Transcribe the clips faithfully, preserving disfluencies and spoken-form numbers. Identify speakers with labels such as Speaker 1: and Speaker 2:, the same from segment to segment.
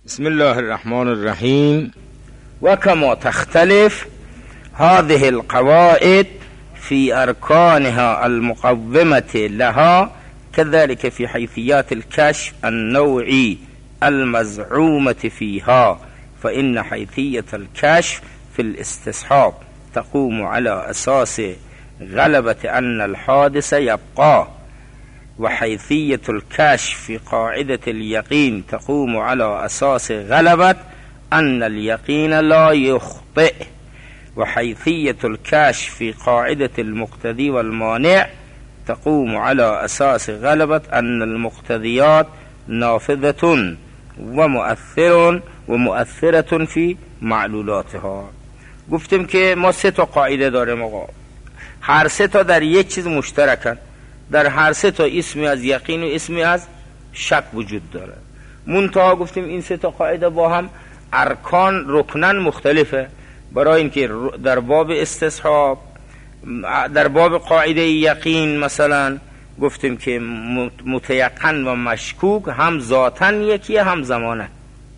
Speaker 1: بسم الله الرحمن الرحيم. وكما تختلف هذه القواعد في أركانها المقومة لها كذلك في حيثيات الكشف النوعي المزعومة فيها، فإن حيثية الكشف في الاستصحاب تقوم على أساس غلبة أن الحادث يبقى، وحيثية الكشف في قاعدة اليقين تقوم على أساس غلبة أن اليقين لا يخطئ، وحيثية الكشف في قاعدة المقتضي والمانع تقوم على أساس غلبة أن المقتضيات نافذة ومؤثر ومؤثرة في معلولاتها. گفتیم که ما سه تا قاعده داریم آقا، هر سه تا در یک چیز مشترکن، در هر سه تا اسمی از یقین و اسمی از شک وجود داره. منتها گفتیم این سه تا قاعده با هم ارکان رکنن مختلفه، برای اینکه در باب استصحاب در باب قاعده یقین مثلا گفتیم که متیقن و مشکوک هم ذاتن یکیه هم زمانن،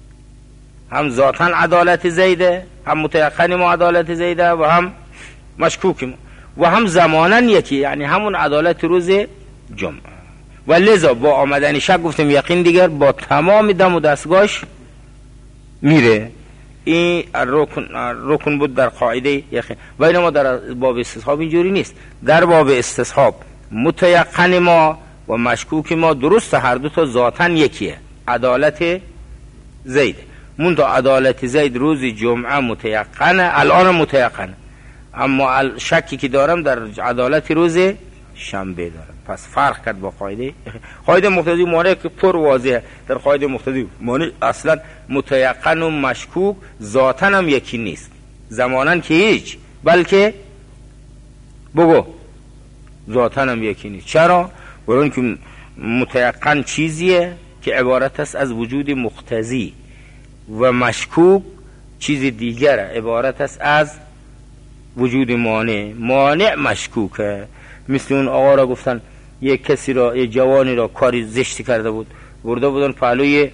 Speaker 1: هم ذاتن عدالت زیده، هم متیقن ما عدالت زیده و هم مشکوک ما، و هم زمانن یکی، یعنی همون عدالت روز جمعه. و لذا با آمدن شک گفتیم یقین دیگر با تمام دم و دستگاهش میره. این رکن رکن بود در قاعده یقین. و این ما در باب استصحاب اینجوری نیست. در باب استصحاب متیقن ما و مشکوک ما درست هر دو تا ذاتن یکیه، عدالت زید. منتها عدالت زید روز جمعه متیقنه، الان متیقنه، اما شکی که دارم در عدالت روز شنبه دارم. پس فرق کرد با قاعده قاعده مقتضی مانع که پر واضحه. در قاعده مقتضی مانع اصلا متیقن و مشکوک ذاتن هم یکی نیست، زمانن که هیچ، بلکه بگو ذاتن هم یکی نیست. چرا؟ برای اینکه متیقن چیزیه که عبارت است از وجود مقتضی و مشکوک چیز دیگره، عبارت است از وجود مانع. مانع مشکوکه. مثل اون آقا را گفتن یک کسی را، یک جوانی را کاری زشتی کرده بود، برده بودن پهلوی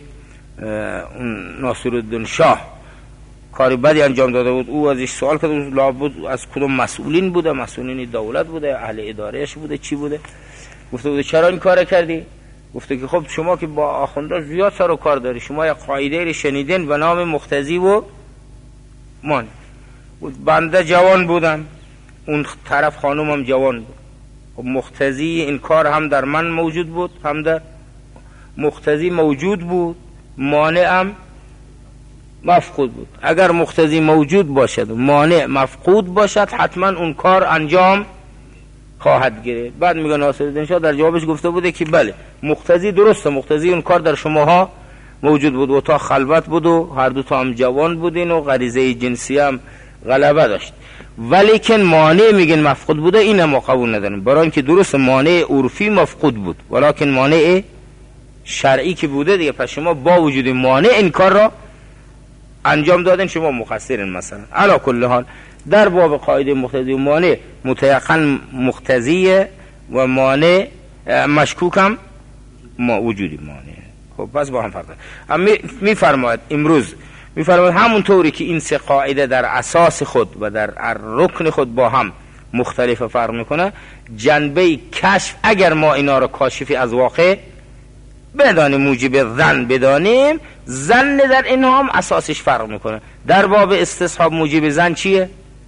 Speaker 1: اون ناصرالدین شاه، کاری بدی انجام داده بود. او ازش سوال کرده بود لابد از کدوم مسئولین بوده، مسئولین دولت بوده، اهل ادارهش بوده، چی بوده. گفته بود چرا این کار کردی؟ گفته که خب شما که با آخونده زیاد سر و کار داری، شما یک قاعده رو شنیدین به نام مقتضی و مانع. بنده جوان بودم، اون طرف خانومم جوان بود. خب مقتضی این کار هم در من موجود بود، هم در مقتضی موجود بود، مانع هم مفقود بود. اگر مقتضی موجود باشد و مانع مفقود باشد حتما اون کار انجام خواهد گرفت. بعد میگه ناصرالدین شاه در جوابش گفته بوده که بله مقتضی درسته، مقتضی اون کار در شماها موجود بود و تا خلوت بود و هر دو تا هم جوان بودین و غریزه جنسی هم غلبه داشت، ولی که مانع میگن مفقود بوده، این ما قبول نداریم. برای اینکه درست مانع عرفی مفقود بود ولیکن مانع شرعی که بوده دیگه، پس شما با وجود مانع این کار را انجام دادن، شما مقصرین. مثلا علی کل حال در باب قاعده مقتضی و مانع متیقن مقتضیه و مانع مشکوک هم ما وجودی مانع. خب پس با هم فرق داره. میفرماید امروز میفرماید همونطوری که این سه قاعده در اساس خود و در رکن خود با هم مختلف و فرق میکنه، جنبه کشف اگر ما اینا رو کاشفی از واقع بدانیم، موجب ظن بدانیم، ظن در این هم اساسش فرق میکنه. در باب استصحاب موجب ظن چیه؟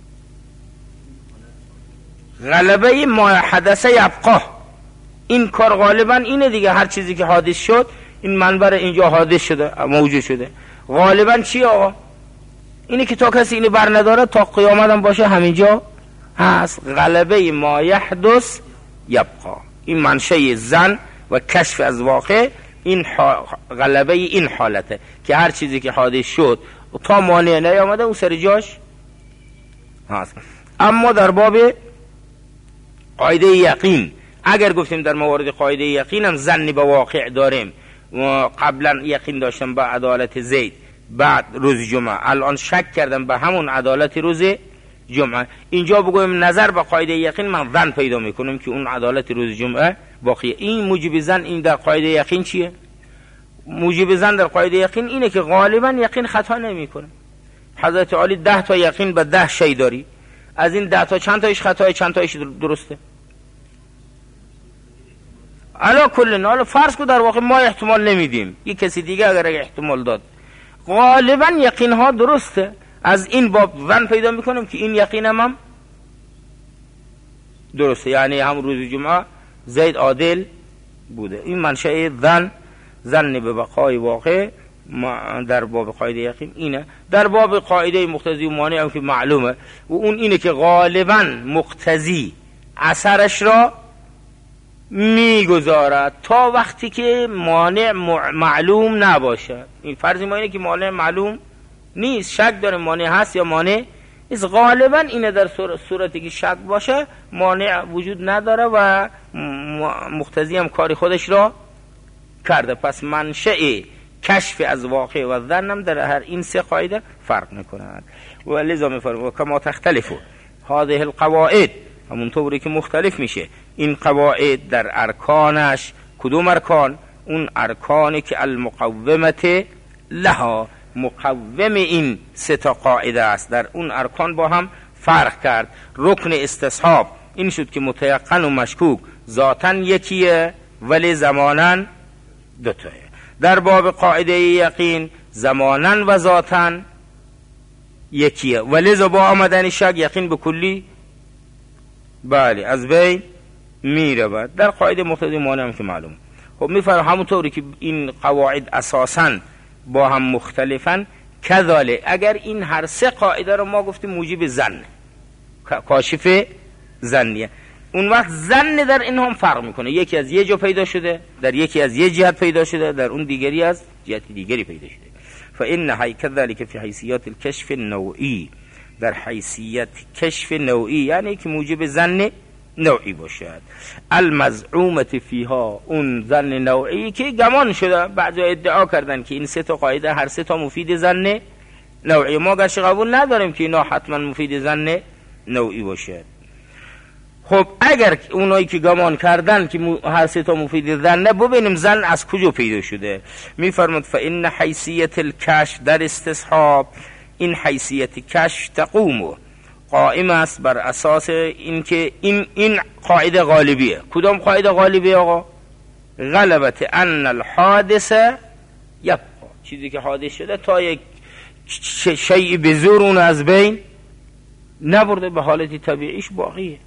Speaker 1: غلبه ما حدث یبقا. این کار غالبا اینه دیگه، هر چیزی که حادث شد این منبر اینجا حادث شده، موجود شده. غالبا چی آقا؟ اینه که تا کسی اینو بر نداره تا قیامت هم باشه همینجا هست. غلبه ما یحدث یبقا، این منشه ظن و کشف از واقع، این غلبه این حالته که هر چیزی که حادث شد و تا مانع نیامده اون سر جاش هست. اما در باب قاعده یقین اگر گفتیم در موارد قاعده یقین هم ظنی به واقع داریم و قبلا یقین داشتم به عدالت زید، بعد روز جمعه الان شک کردم به همون عدالت روز جمعه، اینجا بگویم نظر به قاعده یقین من ظن پیدا میکنم که اون عدالت روز جمعه باقیه. این موجب ظن این در قاعده یقین چیه؟ موجب زن در قاعده یقین اینه که غالبا یقین خطا نمیکنه. حضرت علی ده تا یقین به ده شی داری، از این ده تا چند تایش خطای چند تایش درسته؟ علا کل نال فرض کو در واقع ما احتمال نمیدیم، یک کسی دیگه اگر احتمال داد، غالبا یقین ها درسته. از این باب ظن پیدا میکنم که این یقینم هم درسته، یعنی هم روز جمعه زید عادل بوده. این منشأ ظن، ظن به بقای واقع در باب قاعده یقین اینه. در باب قاعده مقتضی و مانع هم که معلومه و اون اینه که غالبا مقتضی اثرش را میگذارد تا وقتی که مانع معلوم نباشه. این فرض ما اینه که مانع معلوم نیست، شک داره مانع هست یا مانع نیست. غالبا اینه در صورتی که شک باشه مانع وجود نداره و مقتضی هم کاری خودش را کرده. پس منشأ کشف از واقع و ظن هم در هر این سه قاعده فرق میکنند. و لذا میفرماید کما تختلف هذه القواعد، همونطوری که مختلف میشه این قواعد در ارکانش. کدوم ارکان؟ اون ارکانی که المقومت لها، مقوم این سه تا قاعده است، در اون ارکان با هم فرق کرد. رکن استصحاب این شد که متيقن و مشکوک ذاتاً یکیه ولی زماناً دوتایه. در باب قاعده یقین زماناً و ذاتاً یکیه ولی با آمدن شک یقین به کلی بله از بین میره. بعد در قاعده مقتضی مانع هم که معلوم. خب میفرم همونطوری که این قواعد اساساً با هم مختلفن، کذالک اگر این هر سه قاعده رو ما گفتیم موجب ظن، کاشف ظنیه، اون وقت ظن در این هم فرق میکنه. یکی از یه جا پیدا شده، در یکی از یه جهت پیدا شده، در اون دیگری از جهت دیگری پیدا شده. فإن هی کذالک فی حیثیات الکشف النوعی، در حیثیت کشف نوعی یعنی که موجب ظن نوعی باشد. المزعومت فیها، اون ظن نوعی که گمان شده، بعضی ادعا کردن که این سه تا قاعده هر سه تا مفید ظن نوعی. ما گرچه قبول نداریم که اینا حتما مفید ظن نوعی باشد. خب اگر اونایی که گمان کردن که هر سه تا مفید ظن، ببینیم ظن از کجا پیدا شده. میفرماد فإن حیثیت الکشف در استصحاب، این حیثیت کشف تقوم، قائم است بر اساس اینکه این این قاعده غالبیه. کدام قاعده غالبیه آقا؟ غلبت ان الحادث یبقى، چیزی که حادث شده تا یک شیء به زور اون از بین نبرده، به حالت طبیعیش باقیه.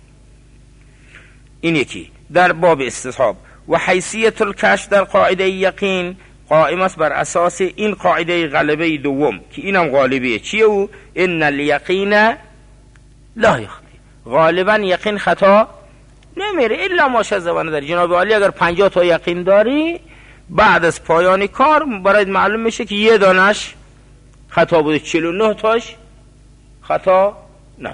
Speaker 1: این یکی در باب استصحاب. و حیثیت الکشف در قاعده یقین قائم است بر اساس این قاعده غلبه دوم که اینم غالبیه. چیه او؟ ان الیقین لا یخطی، غالبا یقین خطا نمیره الا ما شذ در جناب عالی. اگر پنجاه تا یقین داری بعد از پایان کار برای معلوم میشه که یه دانش خطا بوده، چهل و نه تاش خطا نه.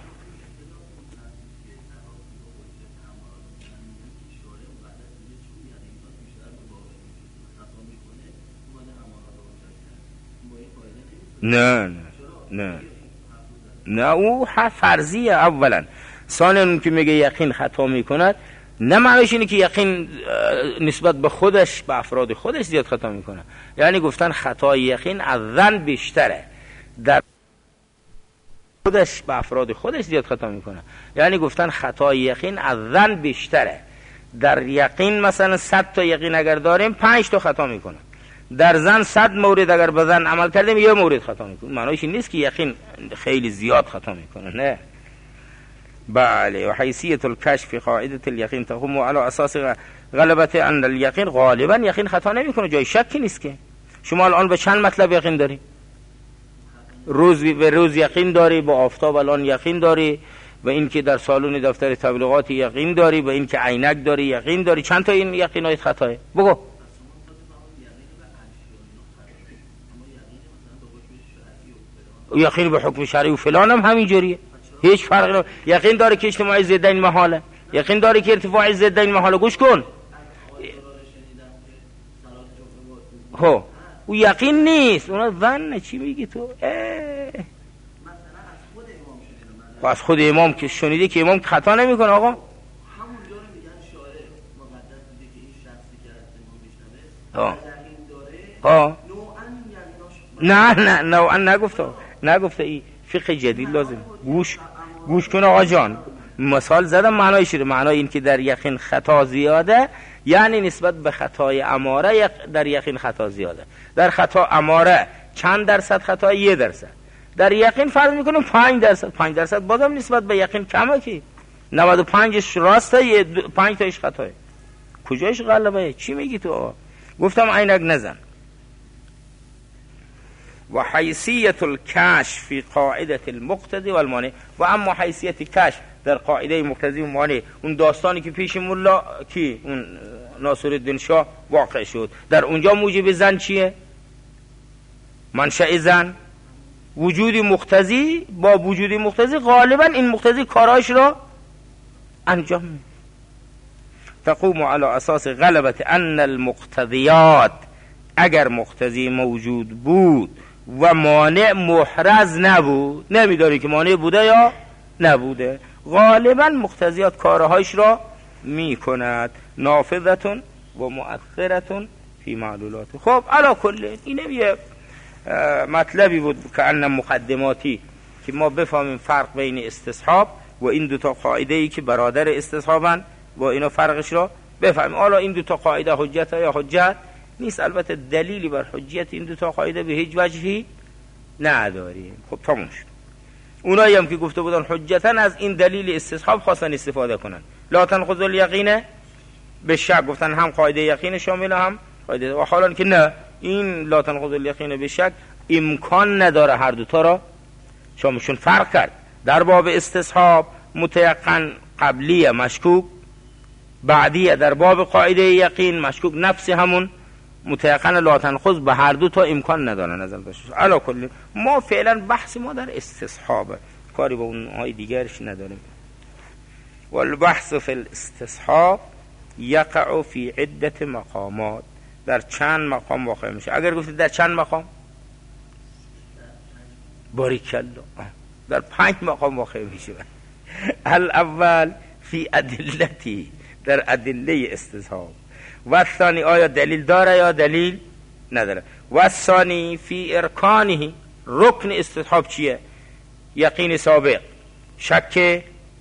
Speaker 1: نه نه نه نه او فرضیه اولا. ثانیا که میگه یقین خطا میکند، نه معنیش اینه که یقین نسبت به خودش، به افراد خودش زیاد خطا میکنه. یعنی گفتن خطای یقین از ظن بیشتره، در خودش به افراد خودش زیاد خطا میکنه. یعنی گفتن خطای یقین از ظن بیشتره. در یقین مثلا صد تا یقین اگر داریم پنج تا خطا میکنه، در ظن صد مورد اگر به ظن عمل کردیم یه مورد خطا میکنه. معنیش این نیست که یقین خیلی زیاد خطا میکنه، نه. بله. و حیثیت الکشف قاعده الیقین تقوم علی اساس غلبت ان الیقین، غالبا یقین خطا نمیکنه، جای شکی نیست. که شما الان به چند مطلب یقین داری؟ روز به روز یقین داری، با آفتاب الان یقین داری، و این که در سالن دفتر تبلیغات یقین داری، و این که عینک داری یقین داری. چند تا این یقینات خطاه؟ بگو. یقین به حکم شرعی و فلان هم همینجوریه، هیچ فرقی نمیکنه. یقین داره که اجتماع ضدین محاله، یقین داره که ارتفاع ضدین محاله. گوش کن، هو او یقین نیست، اون ظن. چی میگی تو؟ و از خود امام که شنیده که امام خطا نمیکنه آقا.
Speaker 2: همون جا رو میگن شاعر مقدس میگه که این شخصی که از امام میشنوه یقین داره
Speaker 1: ها نه نه نوعا نگفته نگفته ای فقه جدید لازم. گوش گوش کن آقا جان، مثال زدم معنایش رو. معنای این که در یقین خطا زیاده یعنی نسبت به خطای اماره در یقین خطا زیاده. در خطا اماره چند درصد خطا؟ یه درصد. در یقین فرض میکنیم پنج درصد. پنج درصد بازم نسبت به یقین کمه که نود و پنجش راسته، یه پنج تایش خطاه. کجایش غلبه؟ چی میگی تو آقا؟ گفتم عینک نزن. و حیثیت الکشف فی قاعده المقتضی و المانع. و اما حیثیت کشف در قاعده مقتضی و مانع، اون داستانی که پیش مولا کی اون ناصرالدین شاه واقع شد، در اونجا موجب زن چیه؟ منشأ زن وجود مقتضی. با وجود مقتضی غالبا این مقتضی کاراش را انجام میده. تقوم علی اساس غلبت ان المقتضیات، اگر مقتضی موجود بود و مانع محرز نبود، نمیداری که مانع بوده یا نبوده، غالبا مقتضیات کارهایش را میکند. نافذتون و مؤثرتون فی معلولات. خب علا کل اینه یه مطلبی بود که ان مقدماتی که ما بفهمیم فرق بین استصحاب و این دوتا قاعده ای که برادر استصحابن و اینا فرقش را بفهمیم. حالا این دوتا قاعده حجت یا حجت نیست. البته دلیلی بر حجیت این دوتا قاعده به هیچ وجهی نداریم. خب تموم شد. اونایی هم که گفته بودن حجتن از این دلیل استصحاب خواستن استفاده کنن. لا تنقض الیقین به شک، گفتن هم قاعده یقین شامل هم قاعده. و حالا که نه، این لا تنقض الیقین به شک امکان نداره هر دوتا را شاملشون. فرق کرد در باب استصحاب متيقن قبلیه مشکوک بعدیه، در باب قاعده یقین مشکوک نفس همون متيقن لا تنقض به هر دو تا امکان نداره نظر داشته. علا کلی ما فعلا بحث ما در استصحابه، کاری با اون های دیگرش نداریم. والبحث فی الاستصحاب یقع فی عدت مقامات، در چند مقام واقع میشه. اگر گفتید در چند مقام، باریکالله در پنج مقام واقع میشه. الاول فی ادلتی، در ادله استصحاب. و ثانی آیا دلیل داره یا دلیل نداره. و ثانی فی ارکانه، رکن استصحاب چیه؟ یقین سابق، شک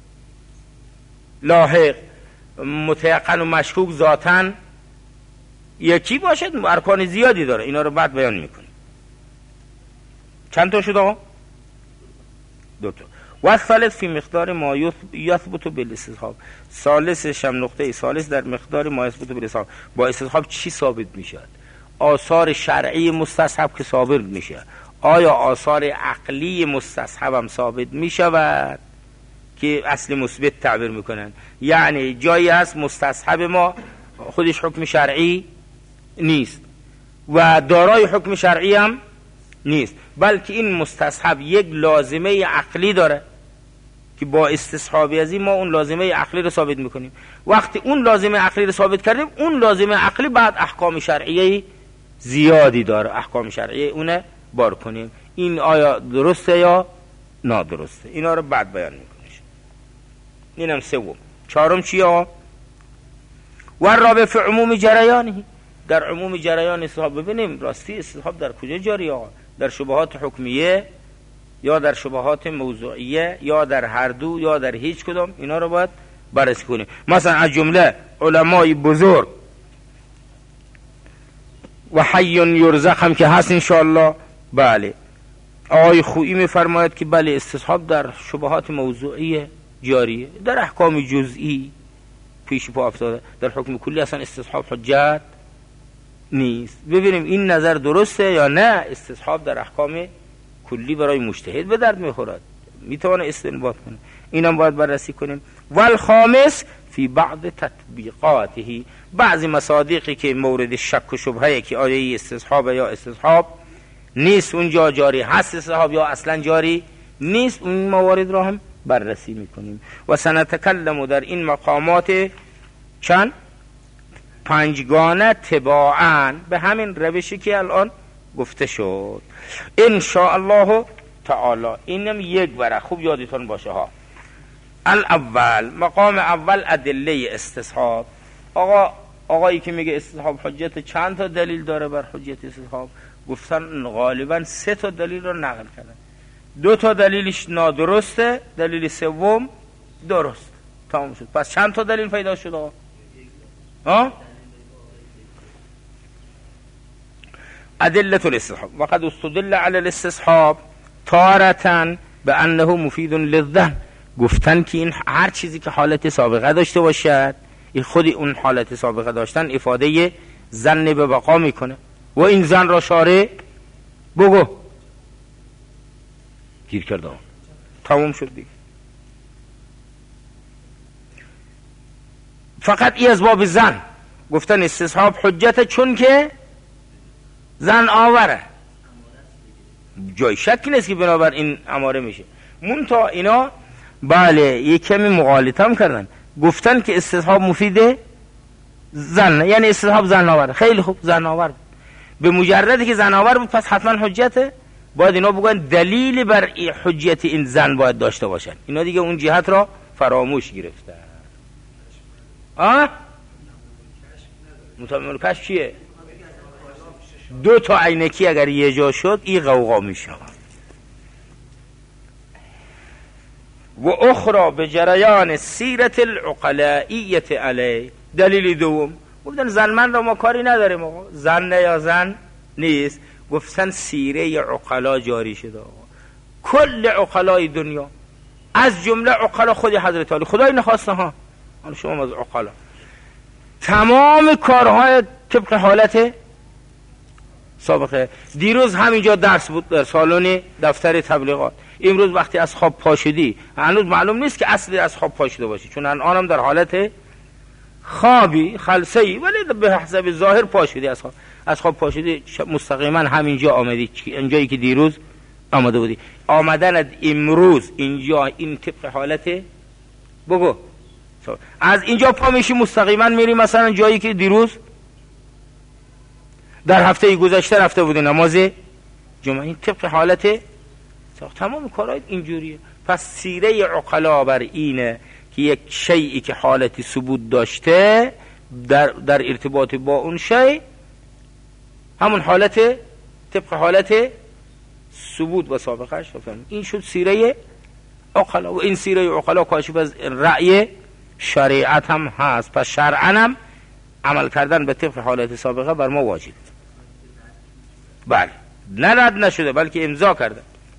Speaker 1: لاحق، متيقن و مشکوک ذاتاً یکی باشد، ارکان زیادی داره. اینا رو بعد بیان میکنیم. چند تا شد آقا؟ دو تا. و ثالث فی مقدار ما یثبت بالاستصحاب، ثالثش هم نقطه ثالث در مقدار ما یثبت بالاستصحاب. با استصحاب چی ثابت میشه؟ آثار شرعی مستصحب که ثابت میشه، آیا آثار عقلی مستصحب هم ثابت میشود که اصل مثبت تعبیر میکنن؟ یعنی جایی هست مستصحب ما خودش حکم شرعی نیست و دارای حکم شرعی هم نیست، بلکه این مستصحب یک لازمه عقلی داره که با استصحابی از این ما اون لازمه عقلی رو ثابت میکنیم. وقتی اون لازمه عقلی رو ثابت کردیم، اون لازمه عقلی بعد احکام شرعیه زیادی داره، احکام شرعیه اونه بار کنیم. این آیا درسته یا نادرسته؟ اینا رو بعد بیان میکنیم. اینم سوم. چهارم چیه آقا؟ و رابع فی عموم جریانه، در عموم جریان استصحاب. ببینیم راستی استصحاب در کجا جاری آقا؟ در شبهات حکمیه یا در شبهات موضوعیه یا در هر دو یا در هیچ کدام؟ اینا رو باید بررسی کنیم. مثلا از جمله علمای بزرگ و حی یرزق هم که هست انشاءالله، بله آقای خویی میفرماید که بله استصحاب در شبهات موضوعیه جاریه، در احکام جزئی پیش پا افتاده، در حکم کلی اصلا استصحاب حجت نیست. ببینیم این نظر درسته یا نه. استصحاب در احکام کلی برای مجتهد به درد میخورد، میتونه استنباط کنه. اینم باید بررسی کنیم. والخامس فی بعض تطبیقاته، بعضی مصادیقی که مورد شک و شبهه که آیا استصحاب یا استصحاب نیست، اونجا جاری هست استصحاب یا اصلا جاری نیست، اون موارد را هم بررسی میکنیم. و سنتکلم در این مقامات چند پنجگانه تباعاً به همین روشی که الان گفته شد ان شاء الله تعالی. اینم یک ورق خوب یادتون باشه ها. الاول، مقام اول ادله استصحاب. آقا آقایی که میگه استصحاب حجت چند تا دلیل داره بر حجت استصحاب؟ گفتن غالبا سه تا دلیل رو نقل کردن، دو تا دلیلش نادرسته، دلیل سوم درست. تمام شد. پس چند تا دلیل پیدا شد آقا؟ ها؟ ادله الاستصحاب وقد استدل على الاستصحاب تارة بانه مفید للذهن. گفتن که این هر چیزی که حالت سابقه داشته باشد، این خود اون حالت سابقه داشتن افاده ظن به بقا میکنه و این ظن را شارع بگو گیر کرده. تمام شد دیگه. فقط ای از باب ظن گفتن استصحاب حجت، چون که ظن آوره، جای شکی نیست که بنابر این اماره میشه. منتها اینا بله یک کمی مغالطه هم کردن، گفتن که استصحاب مفیده ظن، یعنی استصحاب ظن آور. خیلی خوب، ظن آور به مجردی که ظن آور بود پس حتما حجته. باید اینا بگن دلیل بر حجت این ظن باید داشته باشن. اینا دیگه اون جهت را فراموش گرفتن. آه متمم کشف چیه؟ دو تا عینکی اگر یه جا شد این غوغا میشه. و اخرى به جریان سیرت العقلائیت علی. دلیل دوم گفتن زن من را ما کاری نداریم آقا، زن یا زن نیست. گفتن سیره عقلا جاری شده آقا. کل عقلای دنیا از جمله عقلا خود حضرت علی، خدای نخواسته ها، شما از عقلا تمام کارهای طبق حالت سابقه. دیروز همینجا درس بود در سالن دفتر تبلیغات. امروز وقتی از خواب پاشدی، هنوز معلوم نیست که اصلی از خواب پاشده باشی، چون الانم در حالت خوابی خلسه‌ای، ولی به حسب ظاهر پاشدی. از خواب از خواب پاشدی مستقیما همینجا آمدی، اینجایی که دیروز آمده بودی. آمدن امروز اینجا این طبق حالت بگو از اینجا پا میشی مستقیما میری مثلا جایی که دیروز در هفته گذشته رفته بودی نماز جمعه. این طبق حالت تمام کارهای اینجوریه. پس سیره عقلا بر اینه که یک شیئی که حالتی ثبوت داشته در, در ارتباط با اون شیء همون حالت طبق حالت ثبوت و سابقهش، این شد سیره عقلا. و این سیره عقلا کاشف از رأی شریعت هم هست. پس شرعاً هم عمل کردن به طبق حالت سابقه بر ما واجب. بله، نه رد نشده بلکه امضا کرده.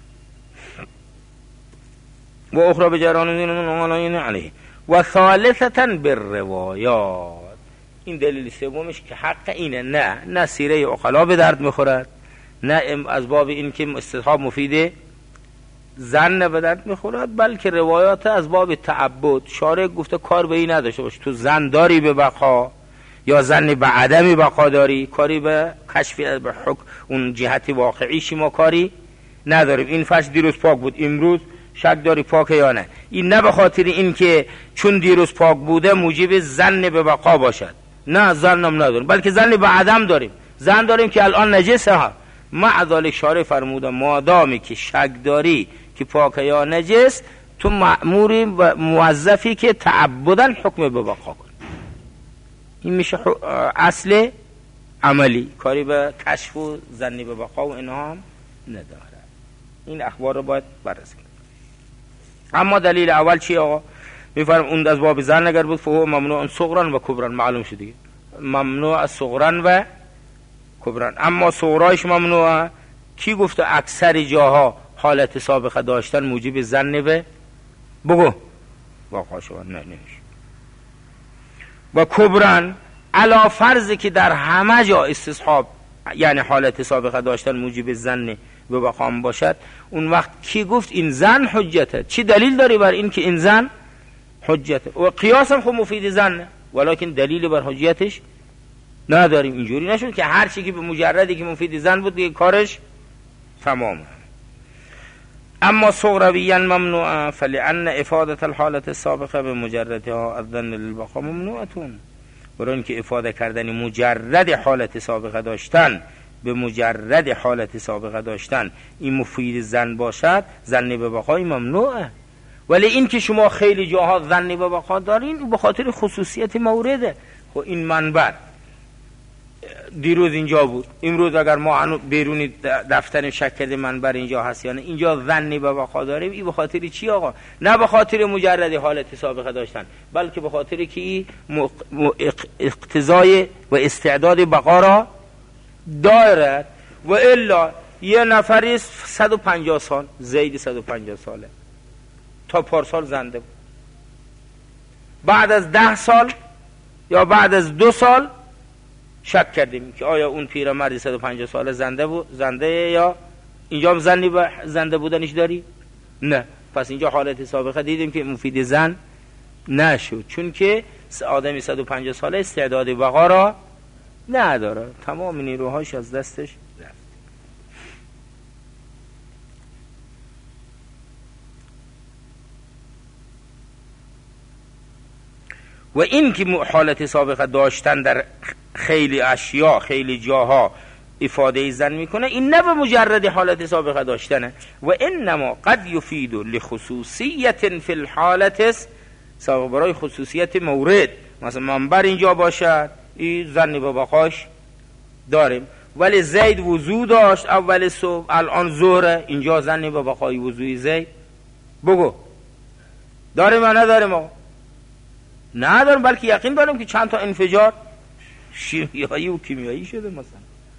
Speaker 1: و اخرى بجران علیه و ثالثتا بالروایات. این دلیل سومش که حق اینه، نه نه سیره عقلا به درد میخورد، نه از باب این که استصحاب مفیده ظن به درد میخورد، بلکه روایات از باب تعبد. شارع گفته کار به این نداشته باش، تو ظن داری به بقا یا ظن به عدم بقا داری، کاری به کشف به حکم اون جهت واقعیشی ما کاری نداریم. این فصل دیروز پاک بود، امروز شک داری پاکه یا نه. این نه به خاطر این که چون دیروز پاک بوده موجب ظن به بقا باشد، نه ظنم نداریم، بلکه ظن به عدم داریم. ظن داریم که الان نجسه ها، مع ذلک شارع فرموده مادامی که شک داری که پاکه یا نجس، تو مأموری و موظفی که تعبداً حکم به بقا کن. این میشه اصل عملی، کاری به کشف و ظن به بقا و اینها هم نداره. این اخبار رو باید بررسی کنیم. اما دلیل اول چیه آقا؟ میفرم اون از باب ظن اگر بود فهو ممنوع صغرا و کبرا. معلوم شد دیگه، ممنوع صغرا و کبرا. اما صغرایش ممنوعه. کی گفته اکثر جاها حالت سابقه داشتن موجب ظن به بگو واقع شد؟ نه نمیشه. و کبرا علا فرضی که در همه جا استصحاب یعنی حالت سابقه داشتن موجب ظن به بقام باشد، اون وقت کی گفت این ظن حجته؟ چی دلیل داری بر این که این ظن حجته؟ و قیاس هم خب مفید ظنه، ولیکن دلیل بر حجتش نداریم. اینجوری نشد که هر چی که به مجردی که مفید ظن بود دیگه کارش تمامه. اما صغرویا ممنوعه فلان افاده الحالت السابقه به مجردها الظن للبقاء ممنوعتون. برای اینکه افاده کردن مجرد حالت سابقه داشتن به مجرد حالت سابقه داشتن این مفید ظن باشد، ظن به بقای ممنوعه. ولی این که شما خیلی جاها ظن به بقا دارین به خاطر خصوصیت مورده. خب این منبر دیروز اینجا بود، امروز اگر ما بیرونی دفتر شک کردیم منبر اینجا هست یا نه، اینجا ظنی به بقا داریم. این به خاطر چی آقا؟ نه به خاطر مجرد حالت سابقه داشتن، بلکه به خاطر که این اقتضای و استعداد بقا را دارد. و الا یه نفری صد و پنجاه سال، زید صد و پنجاه ساله، تا پارسال زنده بود، بعد از ده سال یا بعد از دو سال شک کردیم که آیا اون پیرمرد صد و پنجاه ساله زنده بود، زنده یا اینجا هم زنی به زنده بودنش داری؟ نه. پس اینجا حالت سابقه دیدیم که مفید زن نشد، چون که آدمی صد و پنجاه ساله استعداد بقا را نداره، تمام نیروهاش از دستش رفت. و این که حالت سابقه داشتن در خیلی اشیاء، خیلی جاها افاده زن میکنه، این نه به مجرد حالت سابقه داشتنه. و انما قد یفید لخصوصیت فی الحالت سابقه، برای خصوصیت مورد، مثلا منبر اینجا باشد، این زنی با بقاش داریم، ولی زید وضو داشت اول صبح، الان ظهره، اینجا زنی با بقای وضوی زید. بگو داریم یا نداریم آقا؟ نداریم، بلکه یقین داریم که چند تا انفجار شیمیایی و کیمیایی شده مثلا.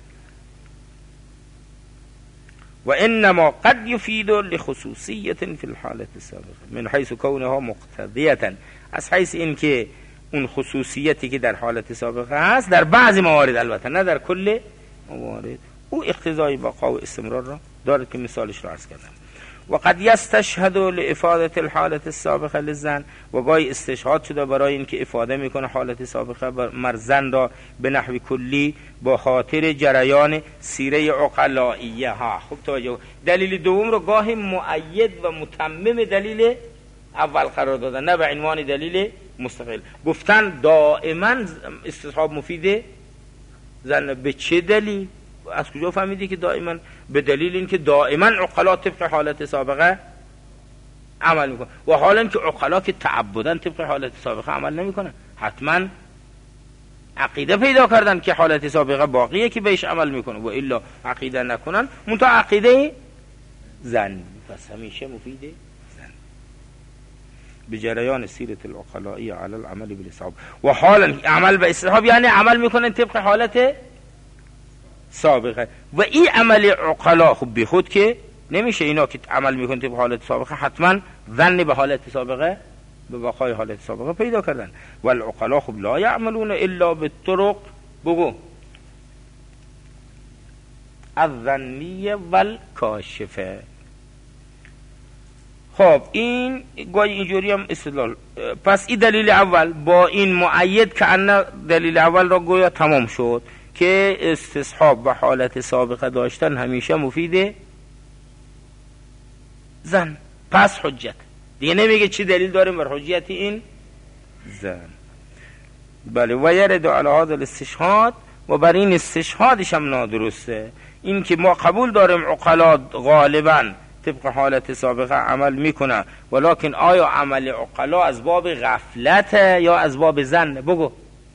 Speaker 1: و انما قد یفید لخصوصیت فی الحالت السابقه من حیث کونها مقتضیه، از حیث این که اون خصوصیتی که در حالت سابقه هست در بعضی موارد، البته نه در کل موارد، او اقتضای بقا و استمرار را دارد که مثالش را عرض کردم. و قد یستشهد لافاده الحالت السابقه للزن، و گاهی استشهاد شده برای اینکه افاده میکنه حالت سابقه بر زن را به نحو کلی با خاطر جریان سیره عقلائیه ها. خوب توجه، دلیل دوم رو گاهی مؤید و متمم دلیل اول قرار دادن، نه به عنوان دلیل مستقل. گفتن دائما استصحاب مفیده زن. به چه دلیل؟ از کجا فهمیدی که دائما؟ به دلیل این که دائما عقلا طبق حالت سابقه عمل میکنن، و حالا این که عقلا که تعبدن طبق حالت سابقه عمل نمیکنن، حتما عقیده پیدا کردن که حالت سابقه باقیه که بهش عمل میکنه، و الا عقیده نکنن منتها عقیده زن. پس همیشه مفیده زن به جریان سیرت العقلایی علی العمل بالاستصحاب. و حالا عمل به استصحاب یعنی عمل میکنن طبق حالت سابقه. و این عمل عقلا خب بی خود که نمیشه، اینا که عمل میکنن طبق حالت سابقه حتما ظن به حالت سابقه به بقای حالت سابقه پیدا کردن. و العقلا خب لا یعملون الا بالطرق، بگو، الظنیه والکاشفه. خب این گاهی اینجوری هم استدلال. پس این دلیل اول با این مؤید که ان دلیل اول را گویا تمام شد که استصحاب و حالت سابقه داشتن همیشه مفیده زن. پس حجت دیگه نمیگه چی دلیل داریم بر حجیت این زن. بله. و یرد علی هذا الاستشهاد، و بر این استشهادش هم نادرسته. این که ما قبول داریم عقلا غالبا طبق حالت سابقه عمل میکنه، ولکن آیا عمل عقلا از باب غفلت یا از باب زن؟ بگو.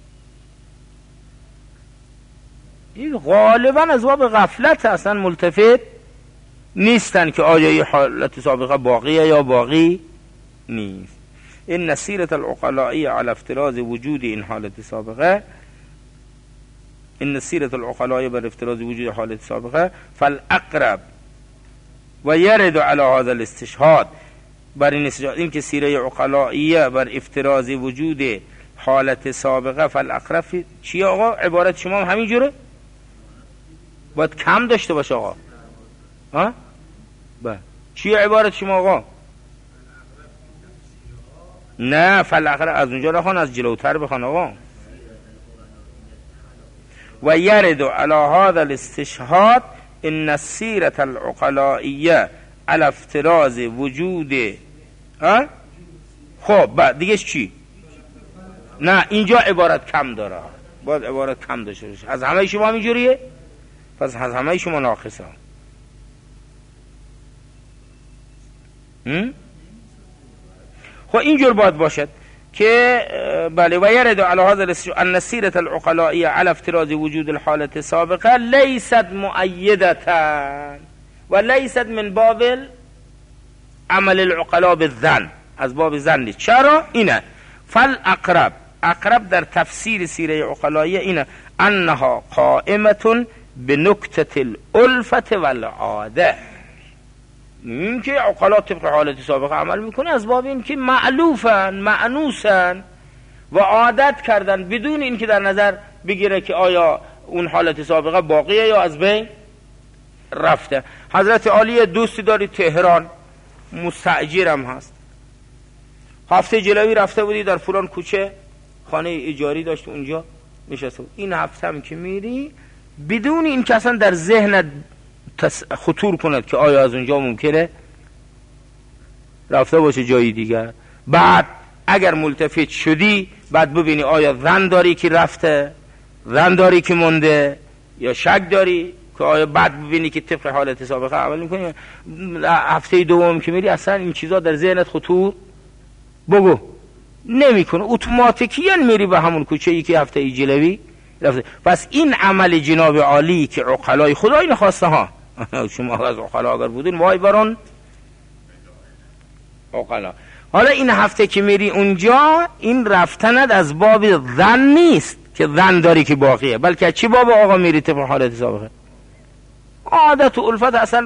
Speaker 1: این غالبا از باب غفلت، اصلا ملتفت نیستن که آیا این حالت سابقه باقیه یا باقی نیست. این سیرت العقلایی علی افتراض وجود این حالت سابقه، این سیرت العقلایی بر افتراض وجود حالت سابقه فالاقرب و یرد علی هذا الاستشهاد، بر این استشهاد این که سیره عقلائیه بر افتراض وجود حالت سابقه فالاقرب چی آقا؟ عبارت شما هم همین جوره؟ باید کم داشته باشه آقا. ها؟ با چی عبارت شما آقا؟ نه فالاقرب از اونجا نخوان، از جلوتر بخوان آقا. و یرد علی هذا الاستشهاد ان السیرة العقلائیه علی افتراض وجود. ها؟ خب بعد دیگه چی؟ نه اینجا عبارت کم داره، باید عبارت کم داشته باشه. از همه شما همینجوریه؟ پس از همه شما ناقصه. خب اینجور باید باشد. که بله و یرد علی هذا ان سیرة العقلاء على افتراض وجود الحالة السابقة لیست مؤیدة و لیست من باب عمل العقلاء بالظن، از باب ظن نیست. چرا؟ اینه فالاقرب، اقرب در تفسیر سیره عقلائیه اینه انها قائمة بنکته الالفة والعاده، این که عقلا طبق حالت سابقه عمل میکنه از باب این که معلوفن معنوسن و عادت کردن بدون این که در نظر بگیره که آیا اون حالت سابقه باقیه یا از بین رفته. حضرت عالی دوستی داری تهران، مستاجرم هست، هفته جلوی رفته بودی در فلان کوچه خانه ایجاری داشت اونجا نشسته بود، این هفته هم که میری بدون این که اصلا در ذهنت خطور کند که آیا از اونجا ممکنه رفته باشه جایی دیگر، بعد اگر ملتفت شدی بعد ببینی آیا ظن داری که رفته، ظن داری که مونده، یا شک داری که آیا بعد ببینی که طبق حالت سابقه عمل میکنی. هفته دوم که میری اصلا این چیزا در ذهنت خطور بگو نمیکنه، اتوماتیکیاً میری به همون کوچه ای که هفته ای جلوی رفته. پس این عمل جناب عالی که عقلای خدای نخواسته ها، شما از عقلا اگر بودین وای برون عقلا. حالا این هفته که میری اونجا این رفتند از باب ظن نیست که ظن داری که باقیه، بلکه چی باب آقا میری طبق حالت سابقه عادت و الفت. اصلا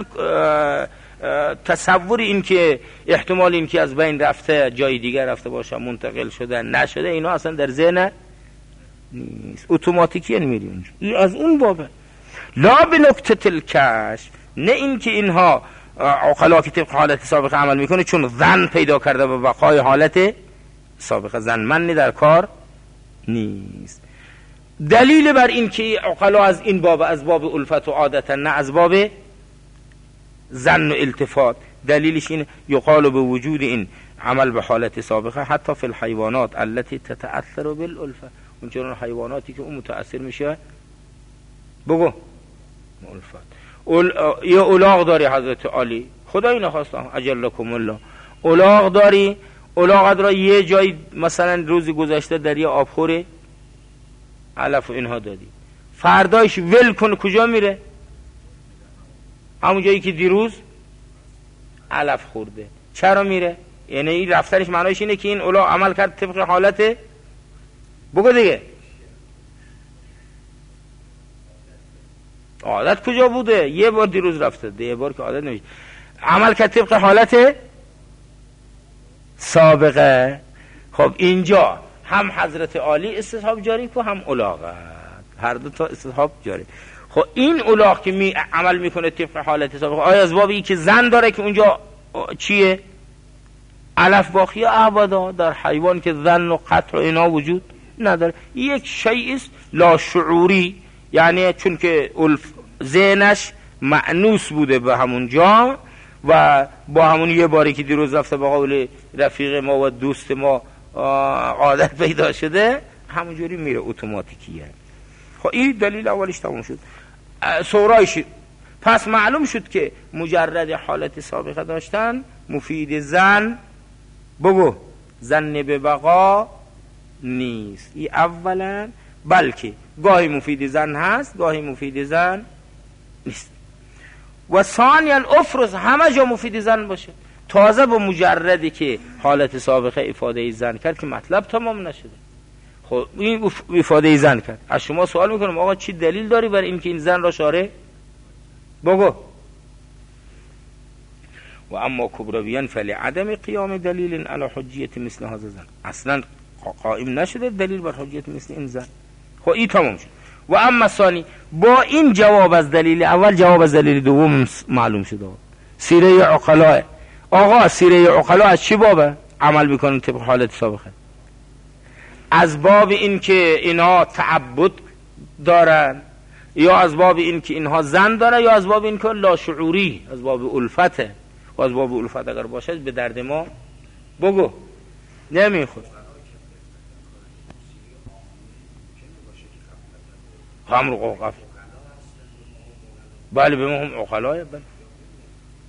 Speaker 1: تصور این که احتمال این که از بین رفته جای دیگر رفته باشه منتقل شده نشده اینا اصلا در ذهن نیست، اتوماتیکی میری اونجا. این از اون بابه لا به نکته الکشف، نه این که اینها عقلا که طبق حالت سابقه عمل میکنه چون ظن پیدا کرده به بقای حالت سابقه، ظن من در کار نیست. دلیل بر این که عقلا از این باب از باب الفت و عادتا نه از باب ظن و التفات، دلیلش این یقال به وجود این عمل به حالت سابقه حتی فی الحیوانات التي تتأثر بالالفه، اون چون حیواناتی که اون متأثر میشه بگو الفت. اول... یه اولاغ داری حضرت عالی خدای نخواستم اجلکم الله، اولاغ داری، اولاغ را یه جای مثلا روزی گذشته در یه آبخوره علف و اینها دادی، فردایش ول کن کجا میره؟ همون جایی که دیروز علف خورده. چرا میره؟ یعنی این رفتنش معنیش اینه که این اولاغ عمل کرد طبق حالت بگو دیگه عادت کجا بوده؟ یه بار دیروز رفته، یه بار که عادت نمیشه عمل کرد طبق حالت سابقه. خب اینجا هم حضرت عالی استصحاب جاری که هم اولاغت، هر دو تا استصحاب جاری. خب این اولاغ که می عمل میکنه طبق حالت سابقه آیا از بابی که زن داره که اونجا چیه؟ علف باقی ابدا در حیوان که ظن و قطع و اینا وجود نداره، یک شیء است لا شعوری، یعنی چون که ذهنش معنوس بوده به همون جا و با همون یه باری که دیروز رفته با قول رفیق ما و دوست ما عادت پیدا شده همونجوری میره اتوماتیکیه. خب این دلیل اولیش تموم شد. سورایش پس معلوم شد که مجرد حالت سابقه داشتن مفید زن بگو زن به بقا نیست، این اولا، بلکه گاهی مفید زن هست گاهی مفید زن نیست. و ثانیا افرز همه جا مفید زن باشه، تازه با مجردی که حالت سابقه افاده زن کرد که مطلب تمام نشده. خب این افاده زن کرد، از شما سوال میکنم آقا چی دلیل داری برای اینکه این زن را شاره بگو؟ و اما کبرویان فلعدم قیام دلیل علی حجیت مثل هذا زن، اصلا قائم نشده دلیل بر حجیت مثل این زن. خب این تمام شد. و اما ثانی با این جواب از دلیل اول جواب از دلیل دوم معلوم شده. سیره عقلاء آقا سیره عقلاء از چی بابه عمل میکنن طبق حالت سابقه؟ از باب این که اینها تعبد دارن، یا از باب این که اینها زن دارن، یا از باب این که لاشعوری از باب الفته. و از باب الفت اگر باشه به درد ما بگو نمیخورد. خمر و قوقف بله به ما هم عقلای بله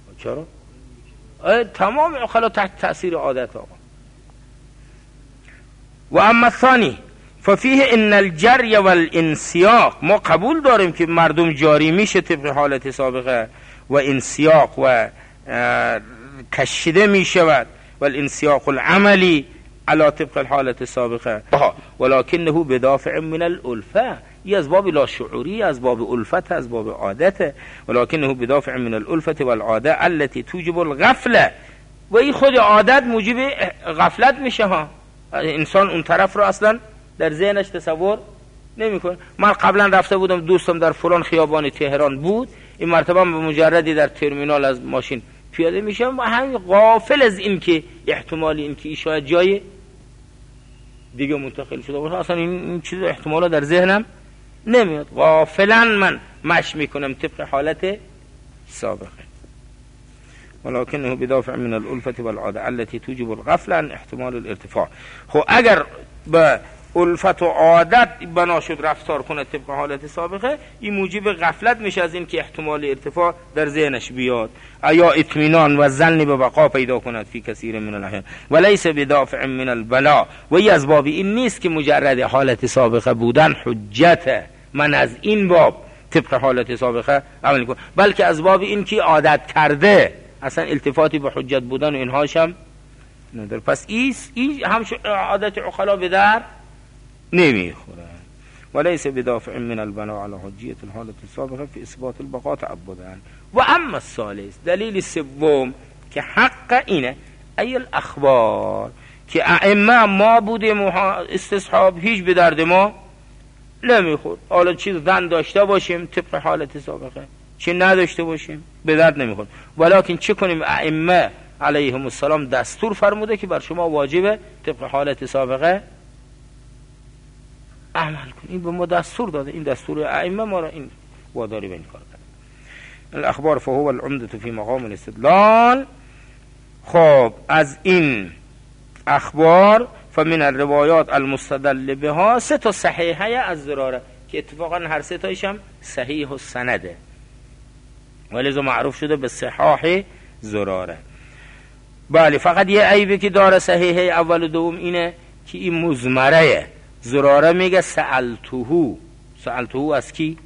Speaker 1: چرا؟ تمام عقلا تحت تأثیر عادت آقا. و اما الثانی ففیه ان الجری والانسیاق، ما قبول داریم که مردم جاری میشه طبق حالت سابقه و انسیاق و کشیده میشود و الانسیاق العملی علی طبق الحالت سابقه، ولکنه بدافع من الالفه، ای از باب لاشعوری، از باب الفت، از باب عادت، ولکنه بدافع من الالفه والعاده التي توجب الغفله، و این خود عادت موجب غفلت میشه ها. انسان اون طرف رو اصلا در ذهنش تصور نمیکنه. من قبلا رفته بودم، دوستم در فلان خیابان تهران بود، این مرتبه به مجردی در ترمینال از ماشین پیاده میشم و همین غافل از این که احتمالی این که شاید جای دیگه منتقل شده باشه، اصلا این, این چیز احتمالا در ذهنم نمیاد، غافلا من مش میکنم طبق حالت سابقه. ولکنه بدافع من الالفه والعاده التي توجب الغفله عن احتمال الارتفاع. خب اگر به الفت و عادت بنا شد رفتار کنه طبق حالت سابقه، این موجب غفلت میشه از این که احتمال ارتفاع در ذهنش بیاد، یا اطمینان و ظن به بقا پیدا کند فی کثیر من الاحیان، ولیس بدافع من البلا، و ای از باب این نیست که مجرد حالت سابقه بودن حجت من از این باب طبق حالت سابقه عمل کنم، بلکه از باب این که عادت کرده اصلا التفاتی به حجت بودن و اینهاش هم نداره. پس ایس ای هم عادت عقلا به در نمیخوره. ولیس بدافع من البناء على حجیت الحالت السابقه فی اثبات البقاء تعبدن. و اما الثالث، دلیل سوم که حق اینه، ای الاخبار، که ائمه ما بوده استصحاب هیچ به درد ما نمیخورد. حالا چیز ظن داشته باشیم طبق حالت سابقه، چی نداشته باشیم به درد نمیخورد. ولیکن چه کنیم؟ ائمه علیهم السلام دستور فرموده که بر شما واجبه طبق حالت سابقه عمل کن. این به ما دستور داده، این دستور ائمه ما را این واداری به این کار کرد. الاخبار فهو العمده فی مقام الاستدلال. خب از این اخبار فمن الروایات المستدل بها، سه تا صحیحه از زراره که اتفاقا هر سه تایش هم صحیح و سنده، ولذا معروف شده به صحاح زراره. بله، فقط یه عیبی که داره صحیحه اول و دوم اینه که این مزمره زراره میگه سألتهو. سألتهو از کی؟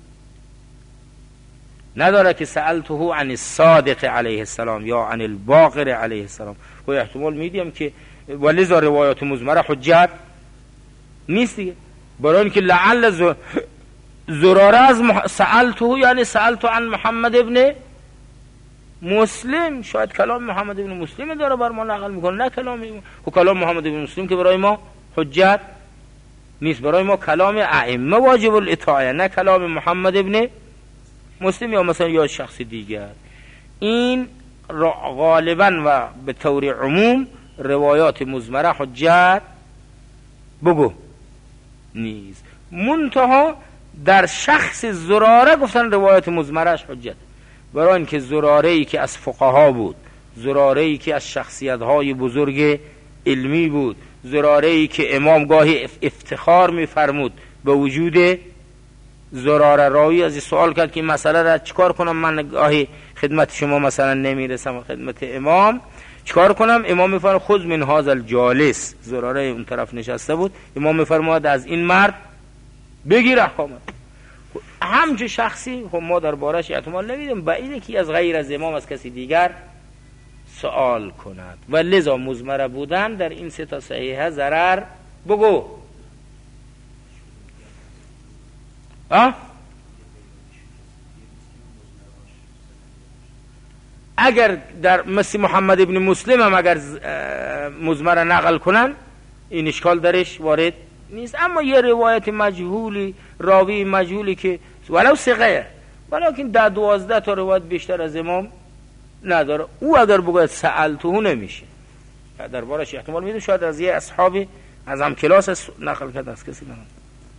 Speaker 1: نداره که سألتهو عن الصادق علیه السلام یا عن الباقر علیه السلام. و احتمال میدیم که ولذا روایات مزمره حجت نیست دیگه، برای اینکه لعل ز... زراره از مح... سألتهو یعنی سألتو عن محمد ابن مسلم، شاید کلام محمد ابن مسلم داره بر ما نقل میکنه، نه کلام و کلام محمد ابن مسلم که برای ما حجت نیست. برای ما کلام ائمه واجب الاطاعه، نه کلام محمد ابن مسلم یا مثلا یا شخص دیگر. این غالبا و به طور عموم روایات مزمره حجت بگو نیست، منتها در شخص زراره گفتن روایات مزمرهش حجت، برای اینکه زراره ای که از فقها بود، زراره ای که از شخصیت های بزرگ علمی بود، زراره ای که امام گاهی افتخار می‌فرمود به وجود زراره. راوی از این سوال کرد که مسئله را چیکار کنم، من گاهی خدمت شما مثلا نمیرسم، خدمت امام چیکار کنم؟ امام میفرماد خذ من هذا الجالس، زراره اون طرف نشسته بود، امام میفرماد از این مرد بگیر احکامت. همچه شخصی خب ما در بارش احتمال نمیدیم، بعیده که از غیر از امام از کسی دیگر سوال کند، و لذا مزمره بودن در این سه تا صحیحه ضرر بگو آه؟ اگر در مثل محمد ابن مسلم هم اگر مزمره نقل کنن این اشکال درش وارد نیست. اما یه روایت مجهولی، راوی مجهولی که ولو ثقه ولیکن ده دوازده تا روایت بیشتر از امام نداره، او اگر بگوید سألتهو نمیشه، در بارش احتمال میده شاید از یه اصحابی از هم کلاس نقل کرده از کسی نقل.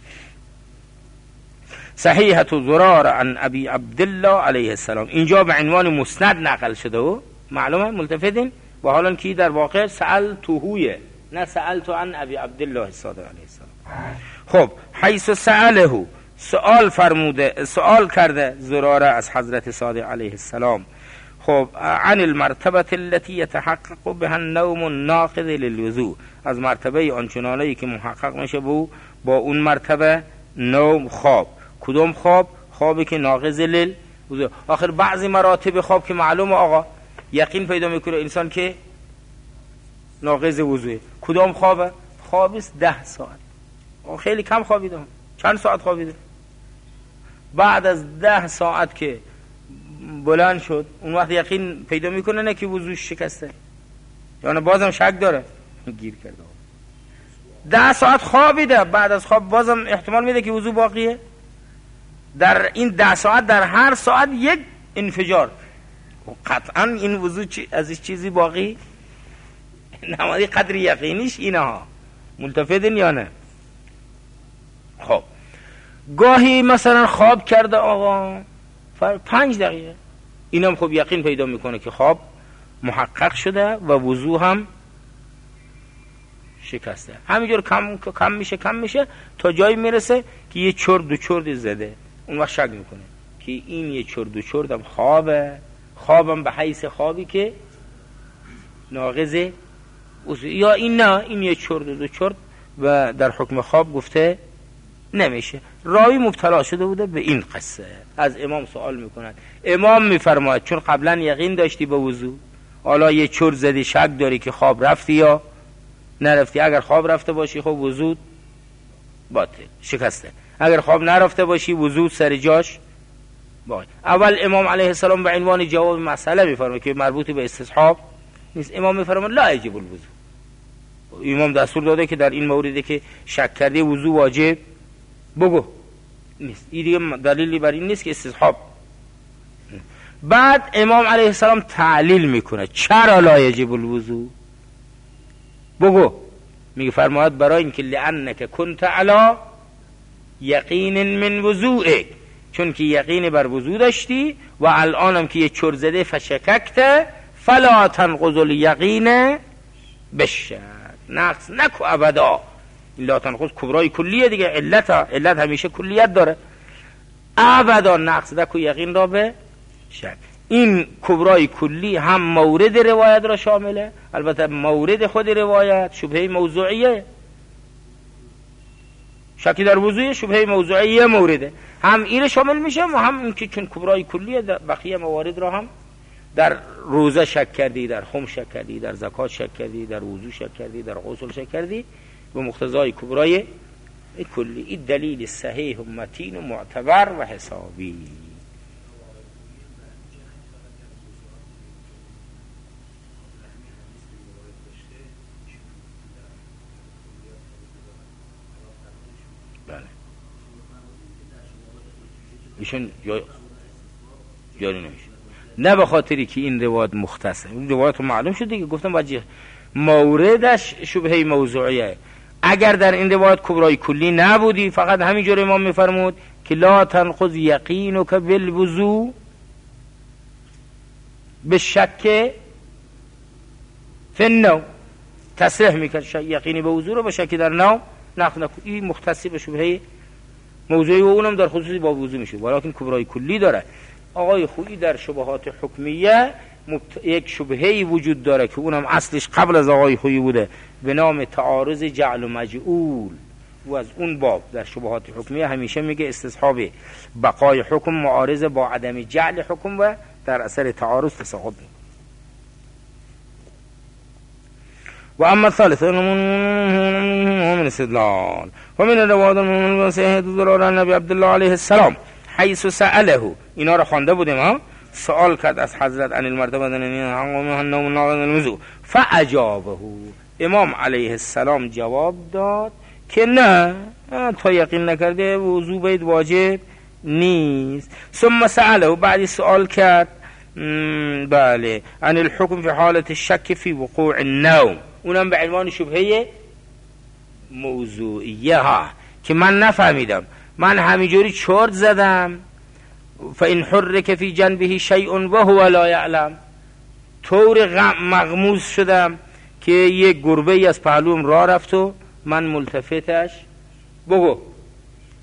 Speaker 1: صحیحه زرار عن ابی عبدالله علیه السلام، اینجا به عنوان مسند نقل شده و معلومه ملتفتین، و حالا کی در واقع سألتهویه، نه سألتو عن ابی عبدالله الصادق علیه السلام. خب حیث سأله، سوال فرموده، سوال کرده زراره از حضرت صادق علیه السلام، خب عن المرتبه التي يتحقق بها النوم الناقض للوضوء، از مرتبه آنچنانی که محقق میشه با با اون مرتبه نوم خواب. کدوم خواب؟ خوابی که ناقض للوضوء. آخر بعضی مراتب خواب که معلومه آقا یقین پیدا میکنه انسان که ناقض وضوء. کدوم خوابه؟ خوابیست ده ساعت، خیلی کم خوابیده، چند ساعت خوابیده، بعد از ده ساعت که بلند شد اون وقت یقین پیدا میکنه نه که وضوش شکسته، یعنی بازم شک داره گیر کرده. ده ساعت خوابیده، بعد از خواب بازم احتمال میده که وضو باقیه. در این ده ساعت در هر ساعت یک انفجار، قطعا این وضو از این چیزی باقی نمازی قدر یقینیش اینه ها. ملتفتین یا نه؟ خب گاهی مثلا خواب کرده آقا پنج دقیقه، اینم خب یقین پیدا میکنه که خواب محقق شده و وضو هم شکسته. همینجور کم کم میشه کم میشه تا جایی میرسه که یه چرد و چرد زده، اون وقت شک میکنه که این یه چرد و چردم خوابه، خوابم به حیث خوابی که ناقض وضو، یا این نه این یه چرد و دو چرد و در حکم خواب گفته نمیشه. راوی مبتلا شده بوده به این قصه، از امام سوال میکنند، امام میفرماید چون قبلا یقین داشتی به وضو، حالا یه چرت زدی شک داری که خواب رفتی یا نرفتی. اگر خواب رفته باشی خب وضو باطل شکسته، اگر خواب نرفته باشی وضو سر جاش باقی. اول امام علیه السلام به عنوان جواب مسئله میفرماید که مربوط به استصحاب نیست، امام میفرماید لا یجب الوضو. امام دستور داده که در این موردی که شک کردی وضو واجب بگو نیست، این دیگه دلیلی بر این نیست که استصحاب. بعد امام علیه السلام تعلیل میکنه چرا لا یجب الوضو، بگو. میگه فرماید برای اینکه لانک کنت علی یقین من وضوئک، چون که یقین بر وضو داشتی و الانم که یه چر زده فشککت فلا تنقض الیقین بشک، نقص نکو ابدا. لا تنقض کبرای کلیه دیگه، علت علت همیشه کلیت داره، ابدا نقص نکو یقین را به شک. این کبرای کلی هم مورد روایت را شامله، البته مورد خود روایت شبهه موضوعیه، شکی در وضوع شبهه موضوعیه مورده، هم این شامل میشه و هم این که چون کبرای کلیه بقیه موارد را هم در روزه شک کردی، در خم شک کردی، در زکات شک کردی، در وضو شک کردی، در غسل شک کردی به مقتضای کبرای کلی. این دلیل صحیح و متین و معتبر و حسابی. بله ایشون جاری نمیشه، نه به خاطری که این روایت مختصه، این روایت معلوم شد دیگه، گفتم باید موردش شبهه موضوعیه. اگر در این روایت کبرای کلی نبودی فقط همینجور امام میفرمود که لا تنقض یقینک بالوضو بالشک فی النوم، تصریح میکرد یقینی به وضو رو به شک در نوم نقض نکن. این مختصی به شبهه موضوعی و اونم در خصوصی با وضو میشه، ولیکن کبرای کلی داره. آقای خویی در شبهات حکمیه مبت... یک شبهه‌ای وجود داره که اونم اصلش قبل از آقای خویی بوده به نام تعارض جعل و مجعول، و از اون باب در شبهات حکمیه همیشه میگه استصحاب بقای حکم معارض با عدم جعل حکم و در اثر تعارض تساقط. و اما الثالث من استدلال ومن الرواد من صحیح ضرار النبی عبدالله علیه السلام حیث سأله، اینا رو خوانده بودیم ها، سوال کرد از حضرت عن المرتبه النوم ناقض الوضو فاجابه، امام علیه السلام جواب داد که نه تا یقین نکرده وضو باید واجب نیست. ثم سأله، بعدی سوال کرد بله عن الحكم في حالة الشك في وقوع النوم، اونم به عنوان شبهه موضوعیه ها که من نفهمیدم، من همینجوری چرت زدم فإن حرك في جنبه شيء وهو لا يعلم، طور مغموز شدم که یک گربه ای از پهلوم راه رفت و من ملتفتش بگو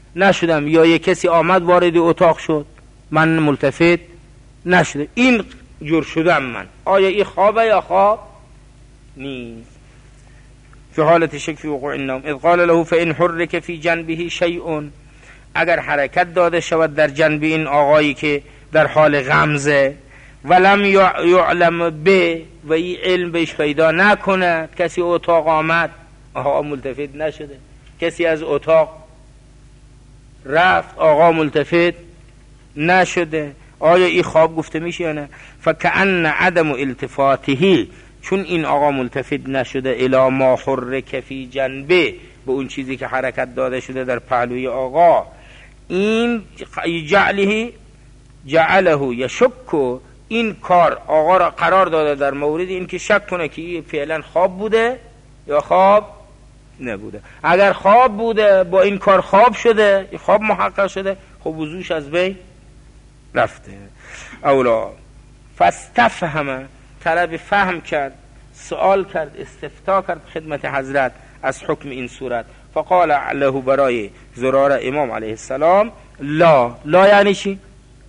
Speaker 1: نشدم، یا یک کسی آمد وارد اتاق شد من ملتفت نشدم. این جور شدم من. آیا این خوابه یا خواب نیست؟ فی حالت شک فی وقوع النوم اذ قال له فإن حرک فی جنبه شیء، اگر حرکت داده شود در جنب این آقایی که در حال غمزه، ولم یعلم به، و این علم بهش پیدا نکنه، کسی اتاق آمد آقا ملتفت نشده، کسی از اتاق رفت آقا ملتفت نشده، آیا این خواب گفته میشه یا نه؟ فکأن عدم التفاته، چون این آقا ملتفت نشده الی ما حرک فی جنبه، به اون چیزی که حرکت داده شده در پهلوی آقا، این جعله جعله یشک، این کار آقا را قرار داده در مورد این که شک کنه که این فعلا خواب بوده یا خواب نبوده. اگر خواب بوده با این کار خواب شده، خواب محقق شده، خب وضوش از بین رفته. اولا فاستفهم، طلب فهم کرد، سوال کرد، استفتا کرد خدمت حضرت از حکم این صورت. فقال له، برای زراره امام علیه السلام، لا. لا یعنی چی؟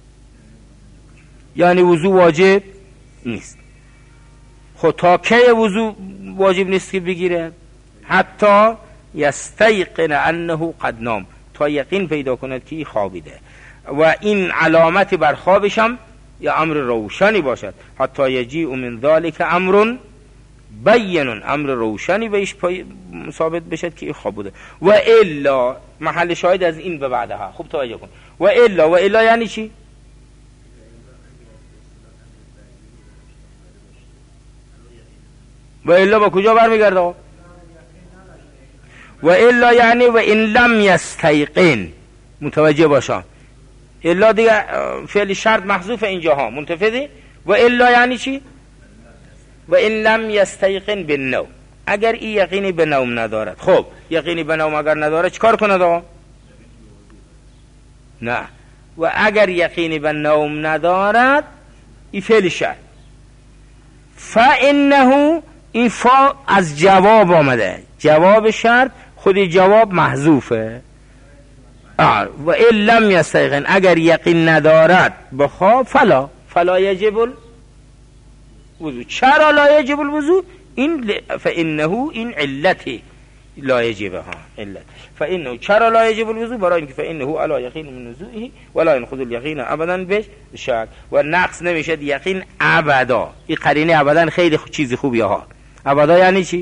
Speaker 1: یعنی وضو واجب نیست. خب تا که وضو واجب نیست که بگیره؟ حتی یستیقن انه قد نام، تا یقین پیدا کند که خوابیده، و این علامت بر خوابش هم یا امر روشنی باشد. حتی یجیء من ذلک امر بین، امر روشنی بهش ثابت بشد که خواب بوده. و الا، محل شاهد از این به بعدها خوب توجه کن. و الا، و الا یعنی چی؟ و الا با کجا برمیگرده؟ و الا یعنی و ان لم یستیقن، متوجه باشم. الا دیگه فعل شرط محذوف اینجاها، منتفضی. و الا یعنی چی؟ و ان لم یستیقن بالنوم، اگر این یقینی به نوم ندارد. خب یقینی به نوم اگر نداره چیکار کنه آقا؟ نه. و اگر یقینی به نوم ندارد، این فعل شرط. فانه، این فا از جواب آمده، جواب شرط، خود جواب محذوفه. و ان لم یستیقن، اگر یقین ندارد بخواب، فلا فلا یجب الوضو. چرا لا یجب الوضو؟ این فانه، این علته لا یجب، ها علت. فانه چرا لا یجب الوضو؟ برای اینکه فانه علی یقین من وضوئه ولا ينقض اليقین ابدا به شک، و نقص نمیشد یقین ابدا. این قرینه ابدا خیلی چیزی خوبیه ها. ابدا یعنی چی؟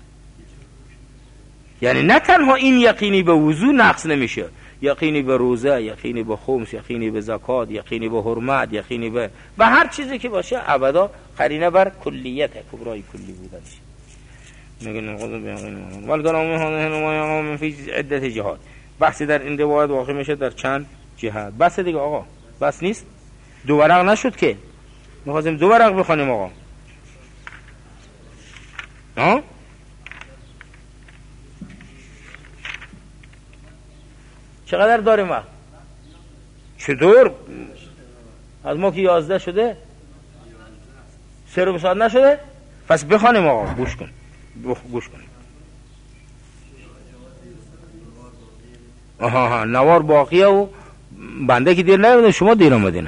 Speaker 1: یعنی نه تنها این یقینی به وضو نقص نمیشه، یقینی به روزه، یقینی به خمس، یقینی به زکات، یقینی به حرمت، یقینی به به هر چیزی که باشه ابدا قرینه بر کلیت کبرای کلی بودنش. میگن نقض بیان والکلام هذا فی عده جهات. بحثی در این روایت واقع میشه در چند جهت. بس دیگه آقا، بس نیست. دو ورق نشد که، می‌خواستیم دو ورق بخونیم آقا. ها؟ چقدر داریم وقت؟ چطور؟ از ما که یازده شده؟ سه رو ساعت نشده؟ پس بخوانیم آقا، گوش کن گوش کن. آها ها نوار باقیه و بنده که دیر نمیدن، شما دیر آمدین.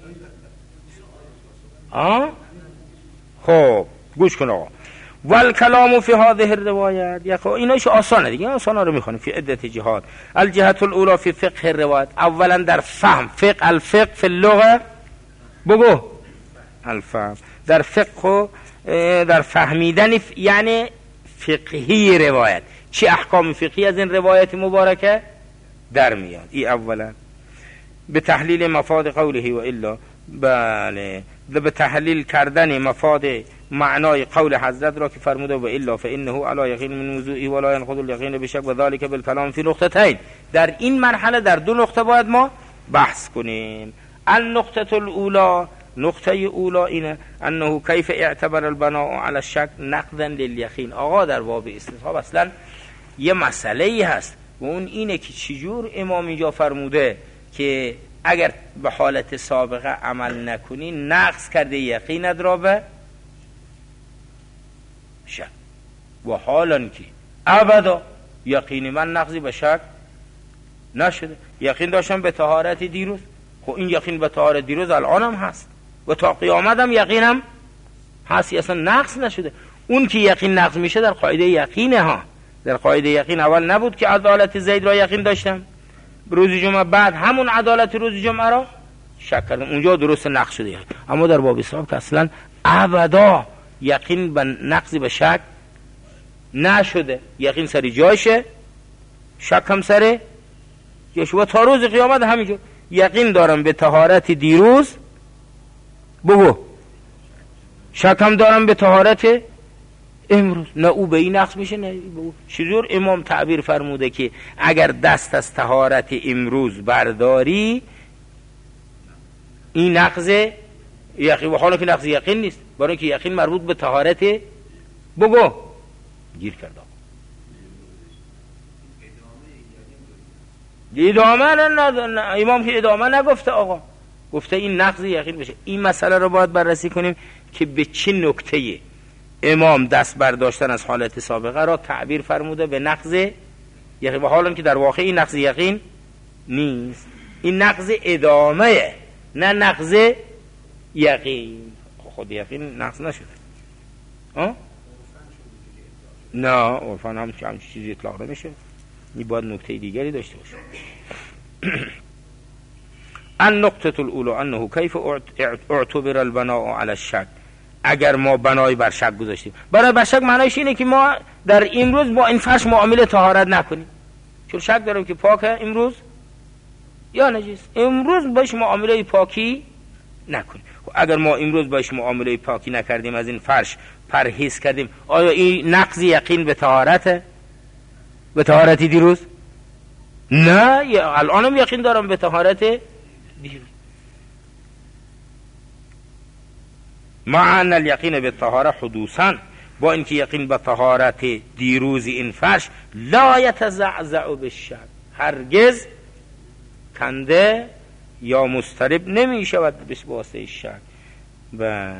Speaker 1: آه؟ خب گوش کن آقا. والکلام فی هذه الروایت، یا ایناش آسانه دیگه، آسانا رو میخونیم. فی عده جهات. الجهت الاولى فی فقه الروایت، اولا در فهم. فقه، الفقه فی اللغه، بگو الفهم. در فقه، در فهمیدن، یعنی فقهی روایت، چی احکام فقهی از این روایت مبارکه در میاد. ای اولا به تحلیل مفاد قوله و الا، بله، به تحلیل کردن مفاد معنای قول حضرت را که فرموده و الا فانه علی یقین من وضوئه ولا ينقض اليقین بشک و ذلك بالکلام فی نقطتین. در این مرحله در دو نقطه باید ما بحث کنیم. النقطه الاولى، نقطه اولی اینه انه کیف اعتبر البناء علی الشک نقضا للیقین. آقا در باب استصحاب اصلا یه مسئله ای هست و اون اینه که چجور امام اینجا فرموده که اگر به حالت سابقه عمل نکنی نقض کرده یقینت را به شک، و حالا که ابدا یقین من نقضی به شک نشده. یقین داشتم به طهارت دیروز، خب این یقین به طهارت دیروز الان هم هست. و تا قیامت هم یقینم هستی، اصلا نقص نشده. اون که یقین نقص میشه در قاعده یقینه ها. در قاعده یقین اول نبود که عدالت زید را یقین داشتم، روز جمعه بعد همون عدالت روز جمعه را شک کردم، اونجا درست نقص شده. اما در باب حساب که اصلا ابدا یقین به نقصی به شک نشده، یقین سری جایشه، شک هم سره جایشه. و تا روز قیامت همینجور یقین دارم به طهارت دیروز، بگو شک هم دارم به طهارت امروز، نه او به این نقص میشه نه بگو. چجور امام تعبیر فرموده که اگر دست از طهارت امروز برداری این نقض یقین، و حالا که نقض یقین نیست، برای که یقین مربوط به طهارت، بگو گیر کرده ادامه نه, نه, نه امام که ادامه نگفته آقا، گفته این نقض یقین بشه. این مسئله رو باید بررسی کنیم که به چه نکته امام دست برداشتن از حالت سابقه را تعبیر فرموده به نقض یقین، و حالا که در واقع این نقض یقین نیست، این نقض ادامه نه نقض یقین. خود یقین نقض نشده آه؟ نه عرفان هم همچین چیزی اطلاق نمیشه، این باید نکته دیگری داشته باشه. النقطه الاولى انه کیف اعتبر البناء علی الشک. اگر ما بنای بر شک گذاشتیم، برای بر شک معنیش اینه که ما در امروز با این فرش معامله طهارت نکنیم، چون شک داریم که پاکه امروز یا نجس، امروز باش معامله پاکی نکنیم. اگر ما امروز باش معامله پاکی نکردیم، از این فرش پرهیز کردیم، آیا این نقض یقین به طهارته؟ به طهارتی دیروز؟ نه، الانم یقین دارم به طهارت دیروز. مع ان الیقین به طهاره حدوثا، با اینکه یقین به طهارت دیروز این فرش لا یتزعزع بالشک، هرگز کنده یا مضطرب نمی شود به واسطه شک. بله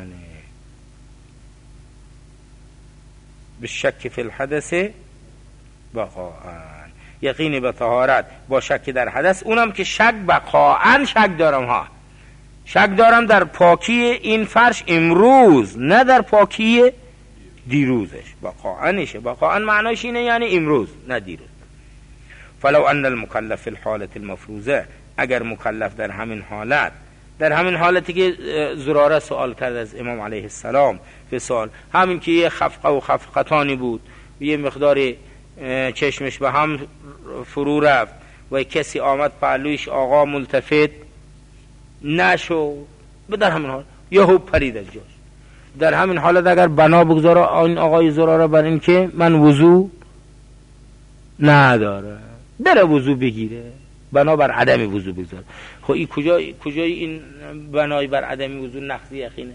Speaker 1: به شک فی الحدث بقاء، یقین به طهارت با شک در حدث، اونم که شک بقاء شک دارم ها، شک دارم در پاکی این فرش امروز، نه در پاکی دیروزش. بقاء نشه، بقاء معناش اینه یعنی امروز نه دیروز. فلو ان المکلف فی الحالة المفروضه، اگر مکلف در همین حالت، در همین حالتی که زراره سوال کرد از امام علیه السلام به سوال، همین که یه خفقه و خفقتانی بود، یه مقدار چشمش به هم فرو رفت و کسی آمد پهلویش، آقا ملتفت نشو، در همین حال یهو پرید از جاش. در همین حالت اگر بنا بگذاره این آقای زراره بر این که من وضو نداره، بره وضو بگیره، بنا بر عدم وضو بگذاره. خب این کجا کجای این بنای بر عدم وضو نقض یقینه؟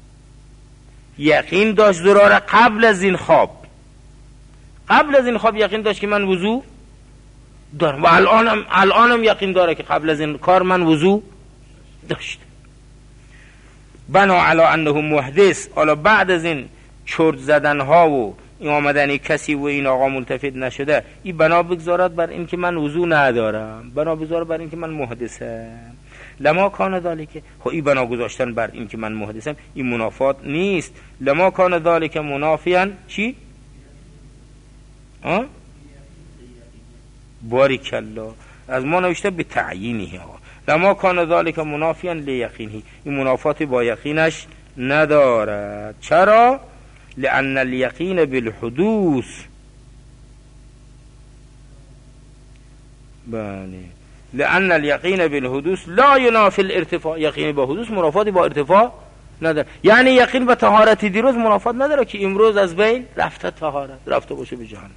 Speaker 1: یقین داشت زراره قبل از این خواب، قبل از این خواب یقین داشت که من وضو دارم، و الانم الانم یقین داره که قبل از این کار من وضو داشت. بنا علی انه محدث، حالا بعد از این چرت زدن ها و این آمدنی کسی و این آقا ملتفت نشده، این بنا بگذارد بر این که من وضو ندارم، بنا بگذارد بر این که من محدثم. لما کان ذالک، خب این بنا گذاشتن بر این که من محدثم این منافات نیست. لما کان ذالک منافیان چی؟ ها؟ بارک الله، از ما نوشته به تعیینه ها. لما کان ذالک منافیان لیقینه، این منافات با یقینش ندارد. چرا؟ لأن الیقین بالحدوث، بله، لأن الیقین بالحدوث لا ینافی الارتفاع، یقین با حدوث منافاتی با ارتفاع نداره. یعنی یقین به طهارت دیروز منافات نداره که امروز از بین رفته طهارت، رفته باشه به جهنم.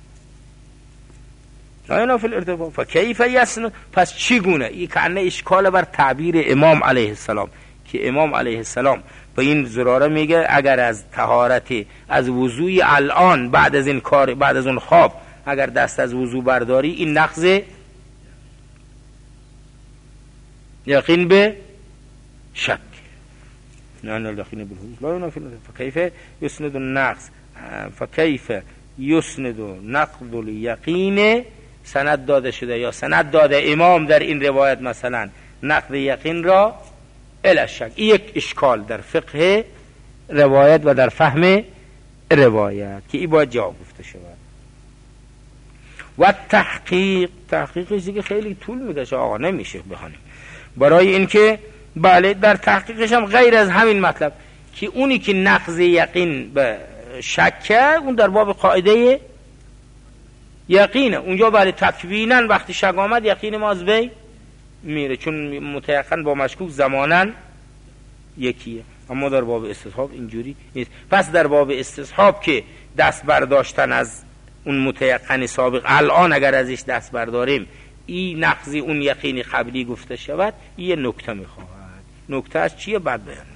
Speaker 1: لا ینافی الارتفاع فکیف یسن، پس چگونه؟ این کنه اشکال بر تعبیر امام علیه السلام، که امام علیه السلام به این زراره میگه اگر از طهارت، از وضوی الان بعد از این کار، بعد از اون خواب اگر دست از وضو برداری، این نقض یقین به شک. نه نه یقین به حدوث لا ینافی فکیف یسند النقض، فکیف یسند نقض الیقین، سند داده شده یا سند داده امام در این روایت مثلا نقض یقین را الی شک. این یک اشکال در فقه روایت و در فهم روایت که این باید جواب گفته شود. و تحقیق، تحقیقش دیگه خیلی طول میکشه آقا، نمیشه بخوانیم، برای اینکه بله در تحقیقش هم غیر از همین مطلب که اونی که نقض یقین به شکه، اون در باب قاعده یقینه، اونجا بله تکوینن وقتی شک آمد یقین ما از بین میره، چون متیقن با مشکوک زمانن یکیه. اما در باب استصحاب اینجوری نیست. پس در باب استصحاب که دست برداشتن از اون متیقن سابق، الان اگر ازش دست برداریم این نقضی اون یقین قبلی گفته شود، این نکته میخواهد. نکته از چیه بعد بیان